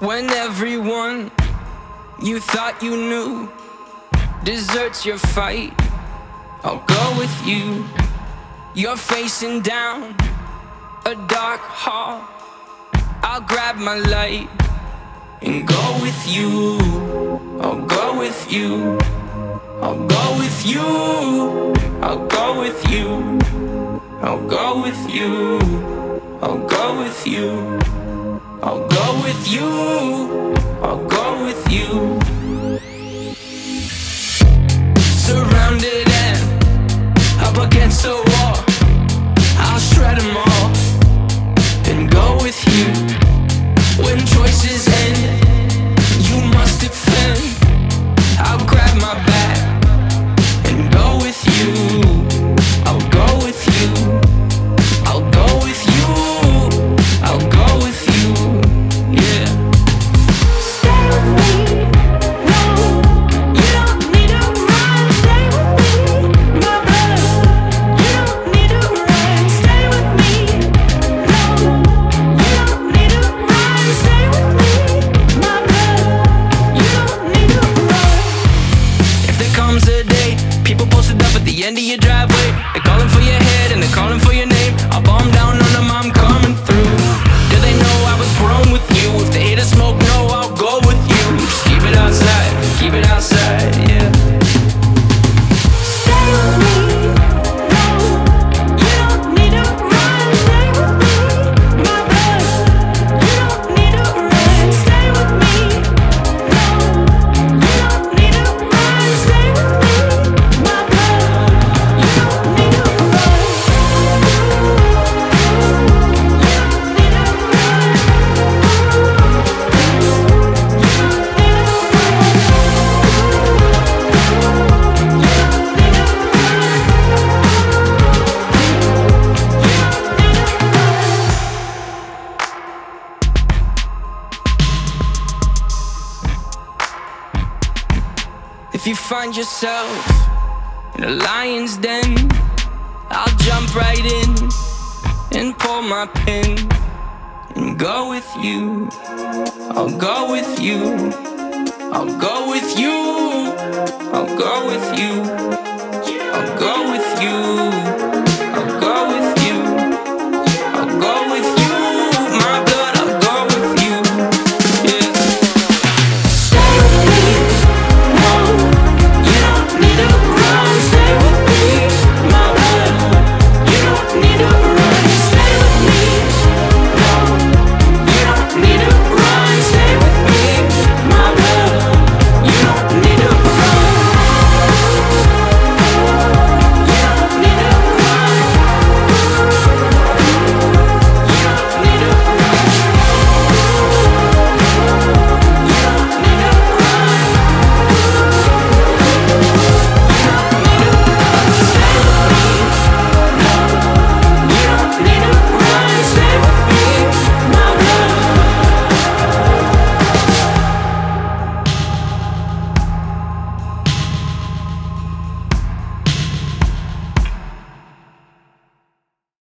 When everyone you thought you knew deserts your fight, I'll go with you. You're facing down a dark hall, I'll grab my light and go with you. I'll go with you. I'll go with you. I'll go with you. I'll go with you. I'll go with you. I'll go with you. I'll go with you. Surrounded and up against the wall, I'll shred them all and go with you. When choices end, you must defend. I'll grab my back and go with you. I'll go with you. I'll go with you. I'll go with you. Yeah. Stay with me. No, you don't need to run. Stay with me, my brother. You don't need to run. Stay with me. No, you don't need to run. Stay with me, my brother. You don't need to run. If there comes a day, people posted up at the end of your driveway, they're calling for your head and they're calling for your name. I'll bomb down on them, I'm coming through. Do they know I was grown with you? If they hate a smoke, no, I'll go with you. Just keep it outside, yeah. Stay with me. No, you don't need to run. Stay with me, my brother. You don't need to run. Stay with me. No, you don't need to run. Stay with me, my brother. You don't need to run. If you find yourself in a lion's den, I'll jump right in and pull my pin and go with you. I'll go with you. I'll go with you. I'll go with you.